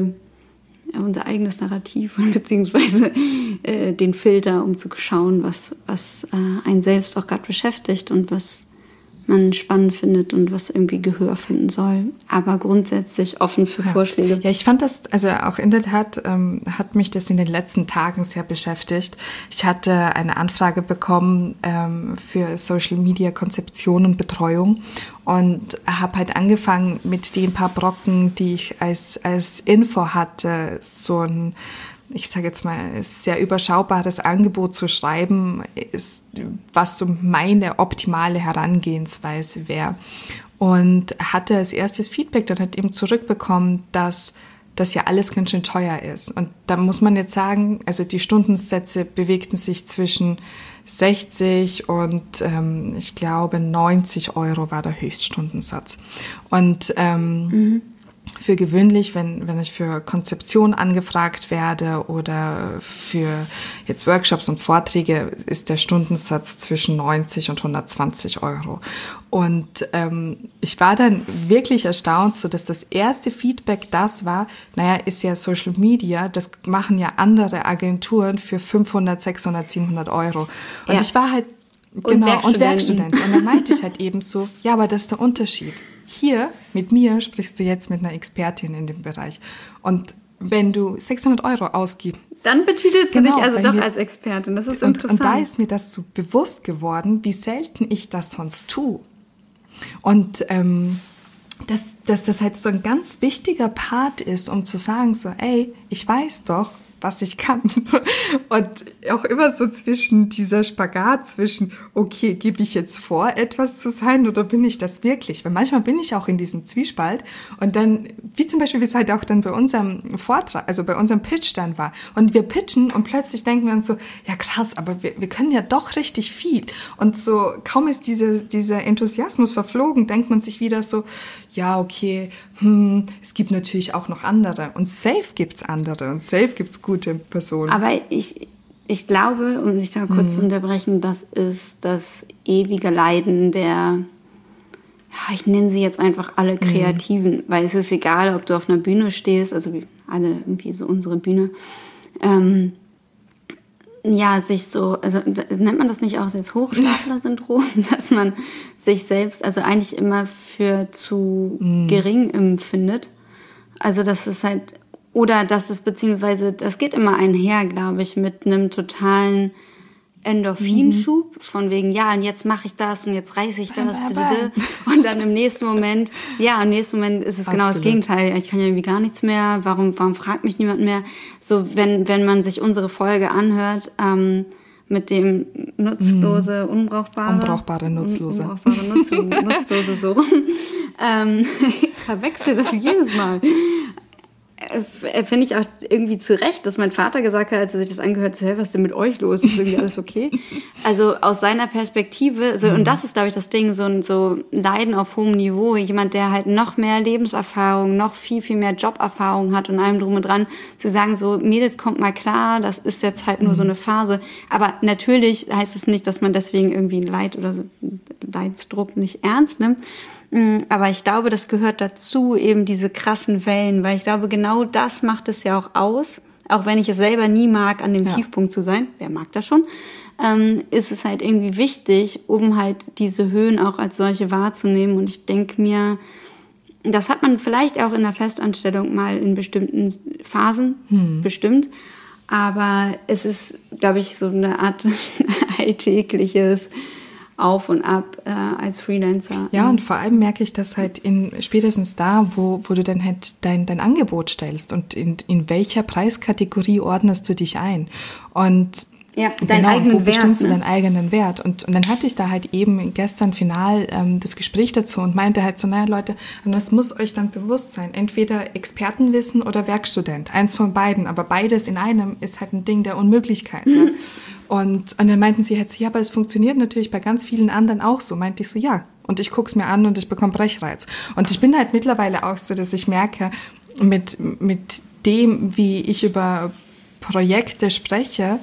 Narrativ und beziehungsweise den Filter, um zu schauen, was einen selbst auch gerade beschäftigt und was man spannend findet und was irgendwie Gehör finden soll. Aber grundsätzlich offen für Vorschläge. Ja, ich fand das, also auch in der Tat hat mich das in den letzten Tagen sehr beschäftigt. Ich hatte eine Anfrage bekommen für Social Media Konzeption und Betreuung und habe halt angefangen mit den paar Brocken, die ich als Info hatte, so ein, ich sage jetzt mal, sehr überschaubares Angebot zu schreiben, was so meine optimale Herangehensweise wäre. Und hatte als erstes Feedback dann halt eben zurückbekommen, dass das ja alles ganz schön teuer ist. Und da muss man jetzt sagen, also die Stundensätze bewegten sich zwischen 60 und ich glaube 90 € war der Höchststundensatz. Und für gewöhnlich, wenn ich für Konzeption angefragt werde oder für jetzt Workshops und Vorträge, ist der Stundensatz zwischen 90 und 120 Euro. Und ich war dann wirklich erstaunt, so dass das erste Feedback das war, naja, ist ja Social Media, das machen ja andere Agenturen für 500, 600, 700 Euro. Und ich war halt, genau, und Werkstudent. Und dann meinte ich halt eben so, ja, aber das ist der Unterschied. Hier mit mir sprichst du jetzt mit einer Expertin in dem Bereich. Und wenn du 600 Euro ausgibst, dann betitelst du dich also doch als Expertin. Das ist interessant. Und da ist mir das so bewusst geworden, wie selten ich das sonst tue. Und dass das halt so ein ganz wichtiger Part ist, um zu sagen so, ey, ich weiß doch, was ich kann. Und auch immer so zwischen dieser Spagat zwischen, okay, gebe ich jetzt vor, etwas zu sein oder bin ich das wirklich? Weil manchmal bin ich auch in diesem Zwiespalt und dann, wie zum Beispiel, wie es halt auch dann bei unserem Vortrag, also bei unserem Pitch dann war. Und wir pitchen und plötzlich denken wir uns so, ja krass, aber wir können ja doch richtig viel. Und so kaum ist dieser Enthusiasmus verflogen, denkt man sich wieder so, ja, okay, es gibt natürlich auch noch andere. Und safe gibt's andere und safe gibt's gute Personen. Aber ich glaube, um dich da kurz zu unterbrechen, das ist das ewige Leiden der, ja, ich nenne sie jetzt einfach alle Kreativen, weil es ist egal, ob du auf einer Bühne stehst, also alle irgendwie so unsere Bühne, ja, sich so, also nennt man das nicht auch das Hochstapler-Syndrom, dass man sich selbst also eigentlich immer für zu gering empfindet. Also das ist halt, oder dass es beziehungsweise, das geht immer einher, glaube ich, mit einem totalen Endorphinschub von wegen, ja, und jetzt mache ich das und jetzt reiße ich das. Und dann im nächsten Moment, ist es genau das Gegenteil. Ich kann ja irgendwie gar nichts mehr. Warum fragt mich niemand mehr? So, wenn man sich unsere Folge anhört, mit dem nutzlose, unbrauchbare, nutzlose so. Ich verwechsel das jedes Mal. Finde ich auch irgendwie zu Recht, dass mein Vater gesagt hat, als er sich das angehört hat, hey, was ist denn mit euch los? Ist irgendwie alles okay? Also aus seiner Perspektive, so, und das ist, glaube ich, das Ding, so Leiden auf hohem Niveau, jemand, der halt noch mehr Lebenserfahrung, noch viel, viel mehr Joberfahrung hat und allem drum und dran, zu sagen, so, Mädels, kommt mal klar, das ist jetzt halt nur so eine Phase. Aber natürlich heißt es nicht, dass man deswegen irgendwie Leid oder Leidsdruck nicht ernst nimmt. Aber ich glaube, das gehört dazu, eben diese krassen Wellen, weil ich glaube, genau das macht es ja auch aus. Auch wenn ich es selber nie mag, an dem Tiefpunkt zu sein, wer mag das schon, ist es halt irgendwie wichtig, um halt diese Höhen auch als solche wahrzunehmen. Und ich denke mir, das hat man vielleicht auch in der Festanstellung mal in bestimmten Phasen, bestimmt. Aber es ist, glaube ich, so eine Art alltägliches Auf und ab als Freelancer. Ja, und vor allem merke ich das halt spätestens da, wo du dann halt dein Angebot stellst und in welcher Preiskategorie ordnest du dich ein. Und ja, deinen eigenen wo bestimmst Wert, du deinen eigenen Wert? Und dann hatte ich da halt eben gestern final das Gespräch dazu und meinte halt so, naja Leute, und das muss euch dann bewusst sein, entweder Expertenwissen oder Werkstudent, eins von beiden, aber beides in einem ist halt ein Ding der Unmöglichkeit. Ja? Und dann meinten sie halt so, ja, aber es funktioniert natürlich bei ganz vielen anderen auch so. Meinte ich so, ja. Und ich guck's mir an und ich bekomme Brechreiz. Und ich bin halt mittlerweile auch so, dass ich merke, mit dem, wie ich über Projekte spreche,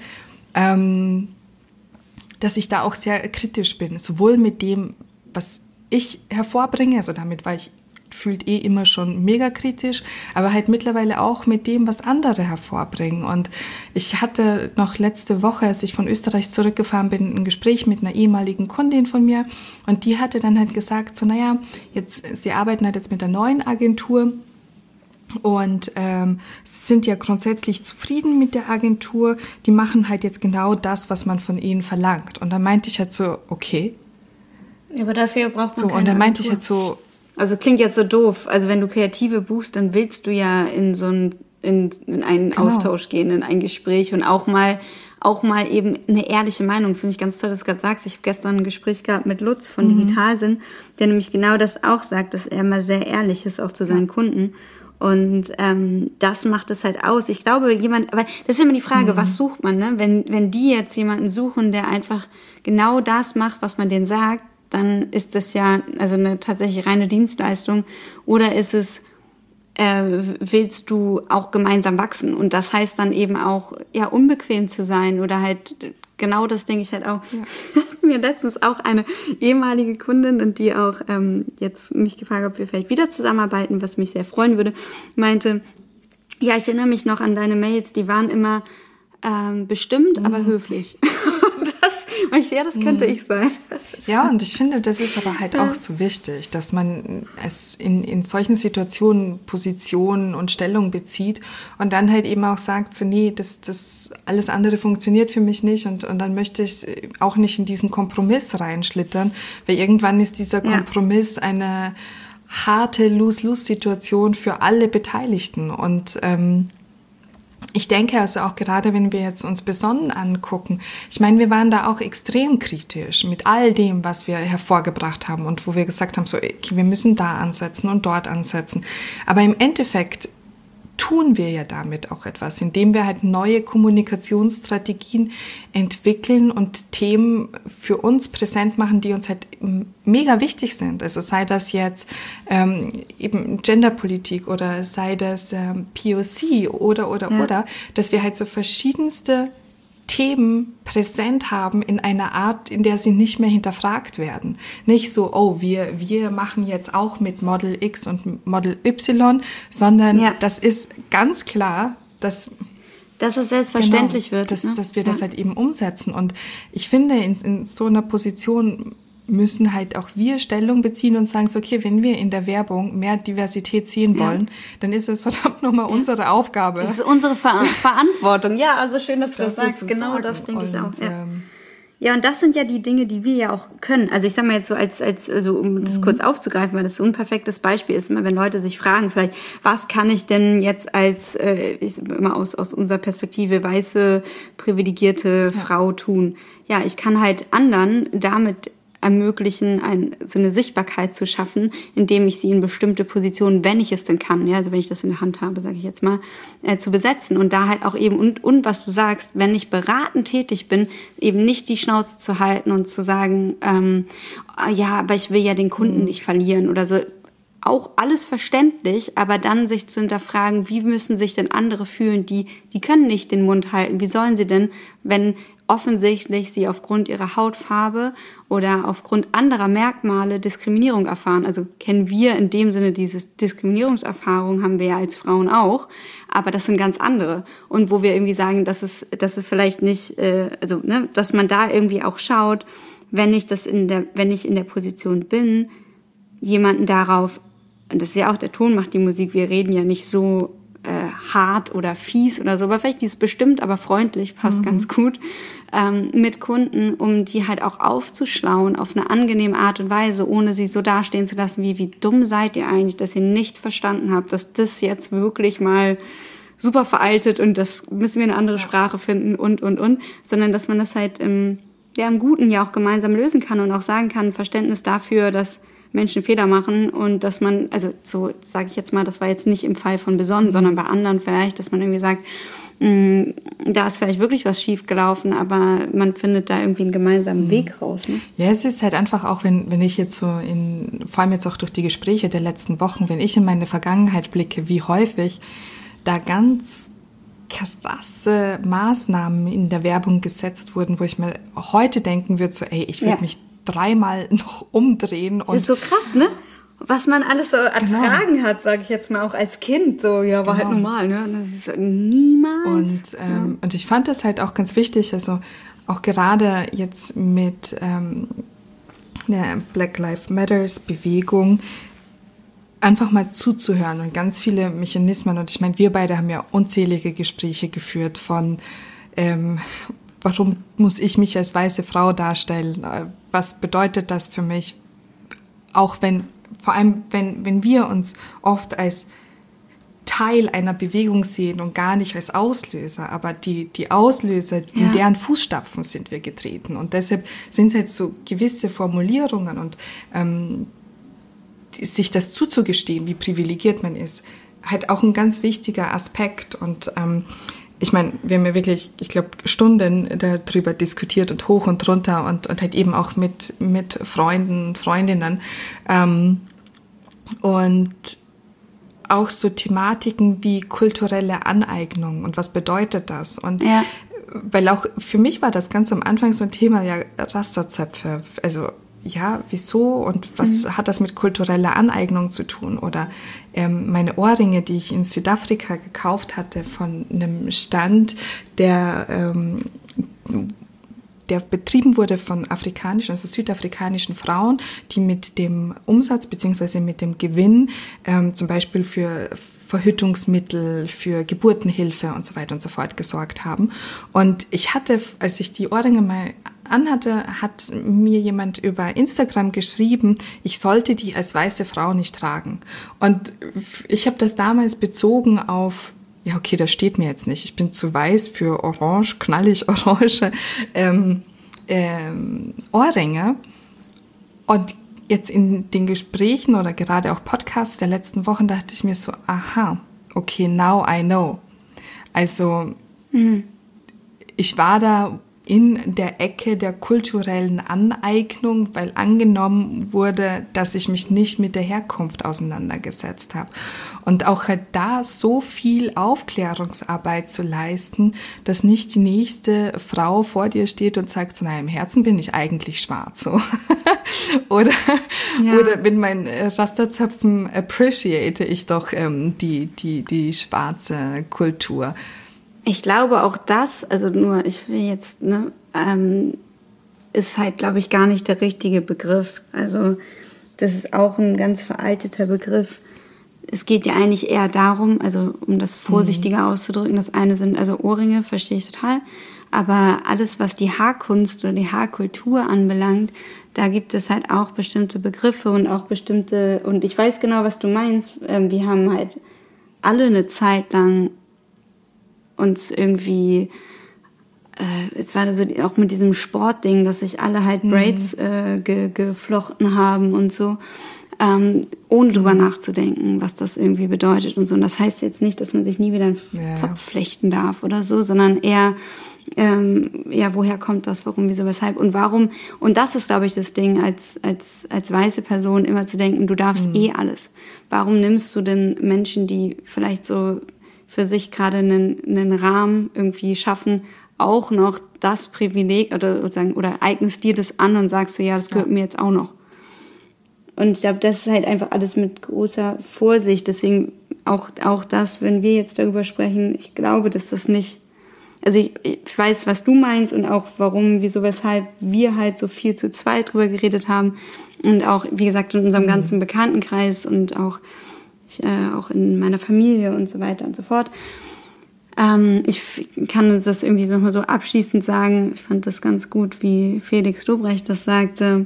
dass ich da auch sehr kritisch bin. Sowohl mit dem, was ich hervorbringe, also damit war ich gefühlt immer schon mega kritisch, aber halt mittlerweile auch mit dem, was andere hervorbringen. Und ich hatte noch letzte Woche, als ich von Österreich zurückgefahren bin, ein Gespräch mit einer ehemaligen Kundin von mir und die hatte dann halt gesagt, so naja, sie arbeiten halt jetzt mit der neuen Agentur und sind ja grundsätzlich zufrieden mit der Agentur, die machen halt jetzt genau das, was man von ihnen verlangt. Und dann meinte ich halt so, okay. Aber dafür braucht man so. Und dann meinte ich halt so, also klingt jetzt so doof. Also wenn du Kreative buchst, dann willst du ja in so einen Austausch gehen, in ein Gespräch und auch mal eben eine ehrliche Meinung. Das finde ich ganz toll, dass du gerade sagst. Ich habe gestern ein Gespräch gehabt mit Lutz von Digitalsinn, der nämlich genau das auch sagt, dass er mal sehr ehrlich ist, auch zu seinen Kunden. Und das macht es halt aus. Ich glaube, aber das ist immer die Frage, was sucht man, ne? Wenn die jetzt jemanden suchen, der einfach genau das macht, was man denen sagt, dann ist das ja also eine tatsächlich reine Dienstleistung. Oder ist es willst du auch gemeinsam wachsen. Und das heißt dann eben auch, ja, unbequem zu sein oder halt, genau das denke ich halt auch. Ja. Mir letztens auch eine ehemalige Kundin, und die auch jetzt mich gefragt hat, ob wir vielleicht wieder zusammenarbeiten, was mich sehr freuen würde, meinte, ja, ich erinnere mich noch an deine Mails, die waren immer bestimmt, aber höflich. Und ich sehe, das könnte ich sein. Ja, und ich finde, das ist aber halt auch so wichtig, dass man es in solchen Situationen Positionen und Stellung bezieht und dann halt eben auch sagt, so, nee, das alles andere funktioniert für mich nicht und dann möchte ich auch nicht in diesen Kompromiss reinschlittern, weil irgendwann ist dieser Kompromiss eine harte Lose-Lose-Situation für alle Beteiligten und ich denke also auch gerade, wenn wir jetzt uns Besonnen angucken, ich meine, wir waren da auch extrem kritisch mit all dem, was wir hervorgebracht haben und wo wir gesagt haben, so, okay, wir müssen da ansetzen und dort ansetzen. Aber im Endeffekt tun wir ja damit auch etwas, indem wir halt neue Kommunikationsstrategien entwickeln und Themen für uns präsent machen, die uns halt mega wichtig sind. Also sei das jetzt eben Genderpolitik oder sei das POC oder, dass wir halt so verschiedenste Themen präsent haben in einer Art, in der sie nicht mehr hinterfragt werden. Nicht so, oh, wir machen jetzt auch mit Model X und Model Y, sondern das ist ganz klar, dass es selbstverständlich wird. Dass wir das halt eben umsetzen. Und ich finde, in so einer Position müssen halt auch wir Stellung beziehen und sagen, so, okay, wenn wir in der Werbung mehr Diversität sehen wollen, dann ist es verdammt nochmal unsere Aufgabe. Das ist unsere Verantwortung. Ja, also schön, dass du das sagst. Genau das denke ich auch. Ja, und das sind ja die Dinge, die wir ja auch können. Also ich sag mal jetzt so, also um das kurz aufzugreifen, weil das so ein perfektes Beispiel ist, immer wenn Leute sich fragen, vielleicht, was kann ich denn jetzt als, immer aus unserer Perspektive, weiße, privilegierte Frau tun? Ja, ich kann halt anderen damit ermöglichen, so eine Sichtbarkeit zu schaffen, indem ich sie in bestimmte Positionen, wenn ich es denn kann, ja, also wenn ich das in der Hand habe, sage ich jetzt mal, zu besetzen und da halt auch eben, und was du sagst, wenn ich beratend tätig bin, eben nicht die Schnauze zu halten und zu sagen, ja, aber ich will ja den Kunden nicht verlieren oder so, auch alles verständlich, aber dann sich zu hinterfragen, wie müssen sich denn andere fühlen, die können nicht den Mund halten, wie sollen sie denn, wenn offensichtlich sie aufgrund ihrer Hautfarbe oder aufgrund anderer Merkmale Diskriminierung erfahren. Also kennen wir in dem Sinne diese Diskriminierungserfahrung, haben wir ja als Frauen auch, aber das sind ganz andere. Und wo wir irgendwie sagen, dass es vielleicht nicht, dass man da irgendwie auch schaut, wenn ich in der Position bin, jemanden darauf, und das ist ja auch der Ton macht die Musik, wir reden ja nicht so hart oder fies oder so, aber vielleicht dieses bestimmt, aber freundlich passt ganz gut mit Kunden, um die halt auch aufzuschlauen auf eine angenehme Art und Weise, ohne sie so dastehen zu lassen, wie dumm seid ihr eigentlich, dass ihr nicht verstanden habt, dass das jetzt wirklich mal super veraltet und das müssen wir eine andere Sprache finden und, sondern dass man das halt im Guten ja auch gemeinsam lösen kann und auch sagen kann, Verständnis dafür, dass Menschen Fehler machen und dass man, also so sage ich jetzt mal, das war jetzt nicht im Fall von Besonnen, sondern bei anderen vielleicht, dass man irgendwie sagt, da ist vielleicht wirklich was schief gelaufen, aber man findet da irgendwie einen gemeinsamen Weg raus. Ne? Ja, es ist halt einfach auch, wenn ich jetzt so vor allem jetzt auch durch die Gespräche der letzten Wochen, wenn ich in meine Vergangenheit blicke, wie häufig da ganz krasse Maßnahmen in der Werbung gesetzt wurden, wo ich mir heute denken würde, so, ey, ich würde mich dreimal noch umdrehen. Das ist so krass, ne? Was man alles so ertragen hat, sage ich jetzt mal, auch als Kind. So, ja, war halt normal, ne? Das ist niemals. Und ich fand das halt auch ganz wichtig, also auch gerade jetzt mit der Black Lives Matters Bewegung, einfach mal zuzuhören und ganz viele Mechanismen. Und ich meine, wir beide haben ja unzählige Gespräche geführt von warum muss ich mich als weiße Frau darstellen? Was bedeutet das für mich? Vor allem, wenn wir uns oft als Teil einer Bewegung sehen und gar nicht als Auslöser, aber die Auslöser, in deren Fußstapfen sind wir getreten. Und deshalb sind es halt so gewisse Formulierungen und sich das zuzugestehen, wie privilegiert man ist, halt auch ein ganz wichtiger Aspekt. Und ich meine, wir haben ja wirklich, ich glaube, Stunden darüber diskutiert und hoch und runter und halt eben auch mit Freunden und Freundinnen. Und auch so Thematiken wie kulturelle Aneignung und was bedeutet das? Und weil auch für mich war das ganz am Anfang so ein Thema, ja, Rasterzöpfe, also ja, wieso und was hat das mit kultureller Aneignung zu tun? Oder meine Ohrringe, die ich in Südafrika gekauft hatte von einem Stand, der betrieben wurde von afrikanischen, also südafrikanischen Frauen, die mit dem Umsatz bzw. mit dem Gewinn zum Beispiel für Verhütungsmittel, für Geburtenhilfe und so weiter und so fort gesorgt haben. Und ich hatte, als ich die Ohrringe mal anhatte, hat mir jemand über Instagram geschrieben, ich sollte die als weiße Frau nicht tragen. Und ich habe das damals bezogen auf, ja okay, das steht mir jetzt nicht, ich bin zu weiß für orange, knallig orange Ohrringe. Und jetzt in den Gesprächen oder gerade auch Podcasts der letzten Wochen dachte ich mir so, aha, okay, now I know. Also ich war da in der Ecke der kulturellen Aneignung, weil angenommen wurde, dass ich mich nicht mit der Herkunft auseinandergesetzt habe. Und auch halt da so viel Aufklärungsarbeit zu leisten, dass nicht die nächste Frau vor dir steht und sagt, so, na, im Herzen bin ich eigentlich schwarz. So. oder mit meinen Rasterzöpfen appreciate ich doch die schwarze Kultur. Ich glaube auch das, also nur, ich will jetzt, ist halt, glaube ich, gar nicht der richtige Begriff. Also das ist auch ein ganz veralteter Begriff. Es geht ja eigentlich eher darum, also um das vorsichtiger auszudrücken, das eine sind, also Ohrringe, verstehe ich total, aber alles, was die Haarkunst oder die Haarkultur anbelangt, da gibt es halt auch bestimmte Begriffe und auch bestimmte, und ich weiß genau, was du meinst, wir haben halt alle eine Zeit lang uns irgendwie, es war also auch mit diesem Sportding, dass sich alle halt Braids geflochten haben und so, ohne drüber nachzudenken, was das irgendwie bedeutet und so. Und das heißt jetzt nicht, dass man sich nie wieder einen Zopf flechten darf oder so, sondern eher, woher kommt das, warum, wieso, weshalb und warum. Und das ist, glaube ich, das Ding, als weiße Person immer zu denken, du darfst alles. Warum nimmst du denn Menschen, die vielleicht so für sich gerade einen Rahmen irgendwie schaffen, auch noch das Privileg oder eignest dir das an und sagst so, ja, das gehört mir jetzt auch noch. Und ich glaube, das ist halt einfach alles mit großer Vorsicht. Deswegen auch das, wenn wir jetzt darüber sprechen, ich glaube, dass das nicht, also ich weiß, was du meinst und auch warum, wieso, weshalb wir halt so viel zu zweit drüber geredet haben und auch, wie gesagt, in unserem ganzen Bekanntenkreis und auch in meiner Familie und so weiter und so fort. Ich kann das irgendwie nochmal so abschließend sagen, ich fand das ganz gut, wie Felix Lobrecht das sagte,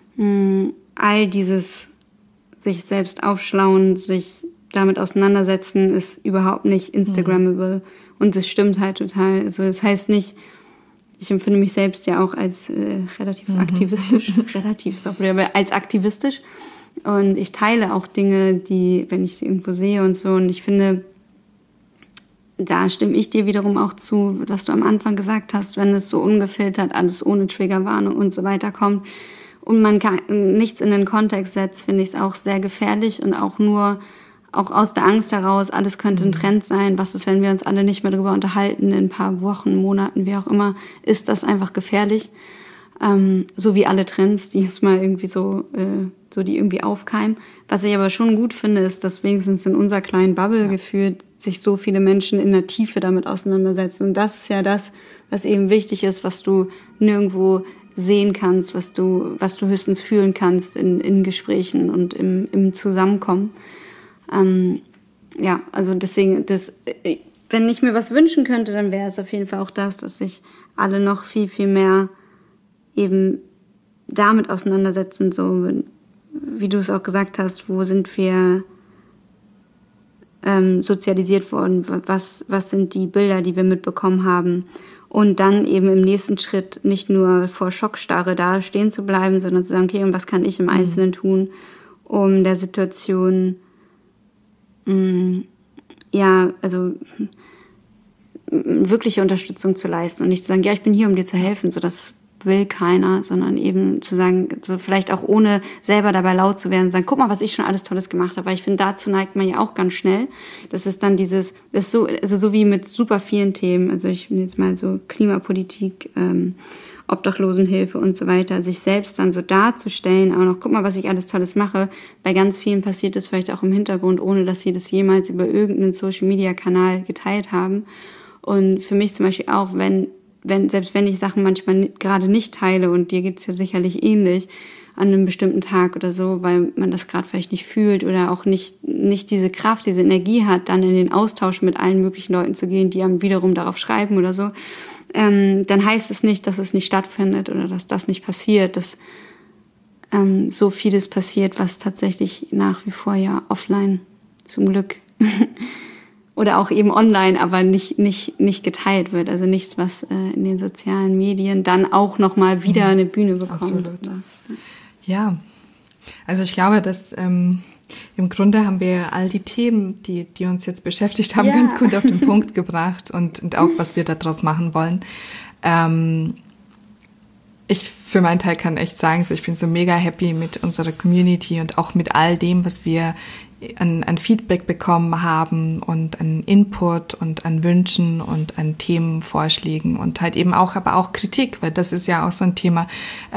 all dieses sich selbst aufschlauen, sich damit auseinandersetzen, ist überhaupt nicht Instagrammable. Und das stimmt halt total. Also das heißt nicht, ich empfinde mich selbst ja auch als relativ aktivistisch, aber als aktivistisch. Und ich teile auch Dinge, die, wenn ich sie irgendwo sehe und so. Und ich finde, da stimme ich dir wiederum auch zu, was du am Anfang gesagt hast, wenn es so ungefiltert, alles ohne Triggerwarnung und so weiter kommt und man nichts in den Kontext setzt, finde ich es auch sehr gefährlich und auch aus der Angst heraus, alles könnte ein Trend sein. Was ist, wenn wir uns alle nicht mehr darüber unterhalten, in ein paar Wochen, Monaten, wie auch immer, ist das einfach gefährlich. So wie alle Trends, die es mal irgendwie die irgendwie aufkeimen. Was ich aber schon gut finde, ist, dass wenigstens in unserer kleinen Bubble gefühlt sich so viele Menschen in der Tiefe damit auseinandersetzen. Und das ist ja das, was eben wichtig ist, was du nirgendwo sehen kannst, was du höchstens fühlen kannst in Gesprächen und im Zusammenkommen. Also deswegen, wenn ich mir was wünschen könnte, dann wäre es auf jeden Fall auch das, dass sich alle noch viel, viel mehr eben damit auseinandersetzen, so wie du es auch gesagt hast, wo sind wir sozialisiert worden, was sind die Bilder, die wir mitbekommen haben und dann eben im nächsten Schritt nicht nur vor Schockstarre da stehen zu bleiben, sondern zu sagen, okay, und was kann ich im Einzelnen tun, um der Situation wirkliche Unterstützung zu leisten und nicht zu sagen, ja, ich bin hier, um dir zu helfen, so das will keiner, sondern eben zu sagen, so vielleicht auch ohne selber dabei laut zu werden, sagen, guck mal, was ich schon alles Tolles gemacht habe. Weil ich finde, dazu neigt man ja auch ganz schnell. Das ist dann das ist so, also so wie mit super vielen Themen. Also ich bin jetzt mal so Klimapolitik, Obdachlosenhilfe und so weiter, sich selbst dann so darzustellen, auch noch, guck mal, was ich alles Tolles mache. Bei ganz vielen passiert das vielleicht auch im Hintergrund, ohne dass sie das jemals über irgendeinen Social-Media-Kanal geteilt haben. Und für mich zum Beispiel auch, selbst wenn ich Sachen manchmal gerade nicht teile, und dir geht's ja sicherlich ähnlich, an einem bestimmten Tag oder so, weil man das gerade vielleicht nicht fühlt oder auch nicht diese Kraft, diese Energie hat, dann in den Austausch mit allen möglichen Leuten zu gehen, die einem wiederum darauf schreiben oder so, dann heißt es nicht, dass es nicht stattfindet oder dass das nicht passiert, dass so vieles passiert, was tatsächlich nach wie vor ja offline zum Glück oder auch eben online, aber nicht geteilt wird. Also nichts, was in den sozialen Medien dann auch nochmal wieder eine Bühne bekommt. Absolut. Ja, also ich glaube, dass im Grunde haben wir all die Themen, die uns jetzt beschäftigt haben, ganz gut auf den Punkt gebracht und auch, was wir daraus machen wollen. Ich für meinen Teil kann echt sagen, so ich bin so mega happy mit unserer Community und auch mit all dem, was wir an Feedback bekommen haben und an Input und an Wünschen und an Themenvorschlägen und halt eben auch, aber auch Kritik, weil das ist ja auch so ein Thema.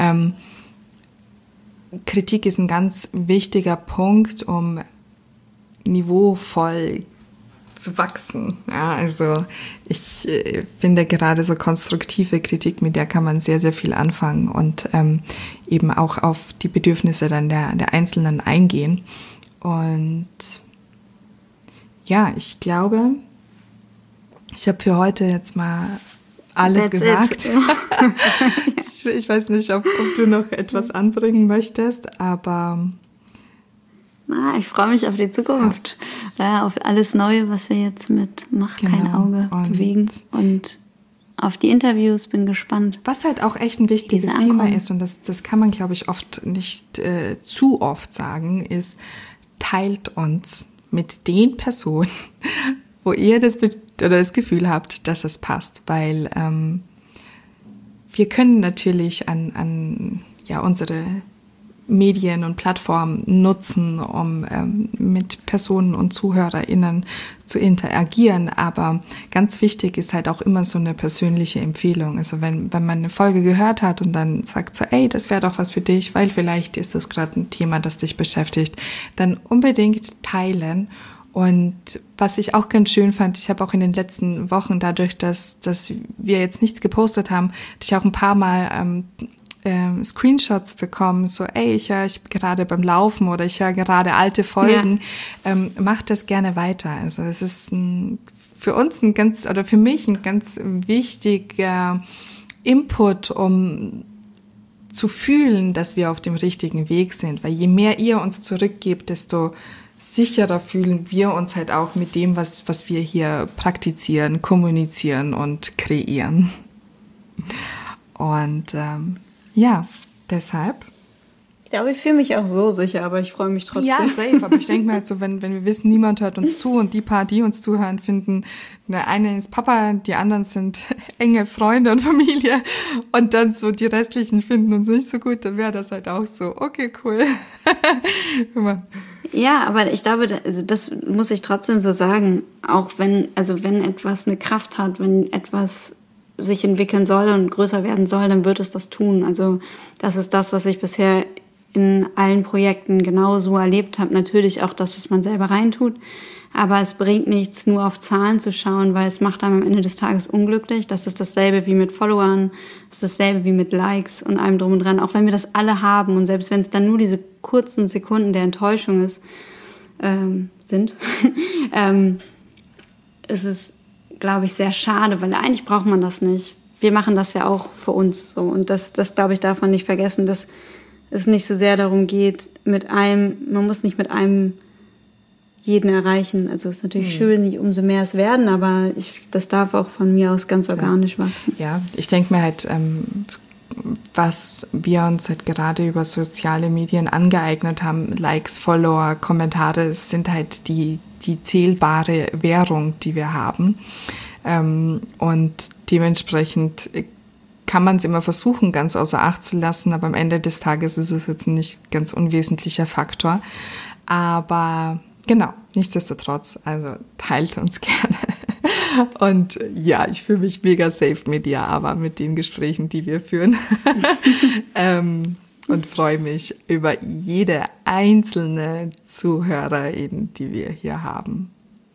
Kritik ist ein ganz wichtiger Punkt, um niveauvoll zu wachsen. Ja, also ich finde gerade so konstruktive Kritik, mit der kann man sehr, sehr viel anfangen und eben auch auf die Bedürfnisse dann der Einzelnen eingehen. Und ja, ich glaube, ich habe für heute jetzt mal alles gesagt. Ich weiß nicht, ob du noch etwas anbringen möchtest, aber ich freue mich auf die Zukunft, auf alles Neue, was wir jetzt mit Mach kein Auge bewegen und auf die Interviews, bin gespannt. Was halt auch echt ein wichtiges Thema ist, und das kann man, glaube ich, oft nicht zu oft sagen, ist, teilt uns mit den Personen, wo ihr das Gefühl habt, dass es passt, weil wir können natürlich an unsere Medien und Plattformen nutzen, um mit Personen und ZuhörerInnen zu interagieren, aber ganz wichtig ist halt auch immer so eine persönliche Empfehlung. Also wenn man eine Folge gehört hat und dann sagt so, ey, das wäre doch was für dich, weil vielleicht ist das gerade ein Thema, das dich beschäftigt, dann unbedingt teilen. Und was ich auch ganz schön fand, ich habe auch in den letzten Wochen, dadurch, dass wir jetzt nichts gepostet haben, hatte ich auch ein paar Mal Screenshots bekommen, so, ey, ich höre gerade beim Laufen oder ich höre gerade alte Folgen, macht das gerne weiter. Also es ist für mich ein ganz wichtiger Input, um zu fühlen, dass wir auf dem richtigen Weg sind, weil je mehr ihr uns zurückgebt, desto sicherer fühlen wir uns halt auch mit dem, was wir hier praktizieren, kommunizieren und kreieren. Und deshalb. Ich glaube, ich fühle mich auch so sicher, aber ich freue mich trotzdem. Ja, safe. Aber ich denke mir halt so, wenn wir wissen, niemand hört uns zu und die paar, die uns zuhören, finden, der eine ist Papa, die anderen sind enge Freunde und Familie und dann so die restlichen finden uns nicht so gut, dann wäre das halt auch so, okay, cool. Ja, aber ich glaube, das muss ich trotzdem so sagen, auch wenn etwas eine Kraft hat, wenn etwas sich entwickeln soll und größer werden soll, dann wird es das tun. Also das ist das, was ich bisher in allen Projekten genauso erlebt habe. Natürlich auch das, was man selber reintut. Aber es bringt nichts, nur auf Zahlen zu schauen, weil es macht einem am Ende des Tages unglücklich. Das ist dasselbe wie mit Followern, das ist dasselbe wie mit Likes und allem drum und dran. Auch wenn wir das alle haben und selbst wenn es dann nur diese kurzen Sekunden der Enttäuschung sind, ist es, glaube ich, sehr schade, weil eigentlich braucht man das nicht. Wir machen das ja auch für uns so. Und das glaube ich, darf man nicht vergessen, dass es nicht so sehr darum geht, man muss nicht mit einem jeden erreichen. Also es ist natürlich schön, umso mehr es werden, aber das darf auch von mir aus ganz organisch wachsen. Ja, ich denke mir halt, was wir uns halt gerade über soziale Medien angeeignet haben, Likes, Follower, Kommentare, sind halt die zählbare Währung, die wir haben. Und dementsprechend kann man es immer versuchen, ganz außer Acht zu lassen, aber am Ende des Tages ist es jetzt ein nicht ganz unwesentlicher Faktor. Aber genau, nichtsdestotrotz, also teilt uns gerne. Und ja, ich fühle mich mega safe mit dir, aber mit den Gesprächen, die wir führen. Und freue mich über jede einzelne Zuhörerin, die wir hier haben.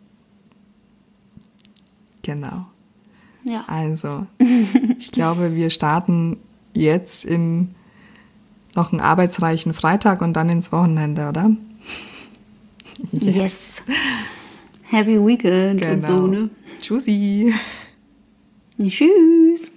Genau. Ja. Also, ich glaube, wir starten jetzt in noch einen arbeitsreichen Freitag und dann ins Wochenende, oder? Yes. Happy Weekend und so, ne? Tschüssi. Tschüss.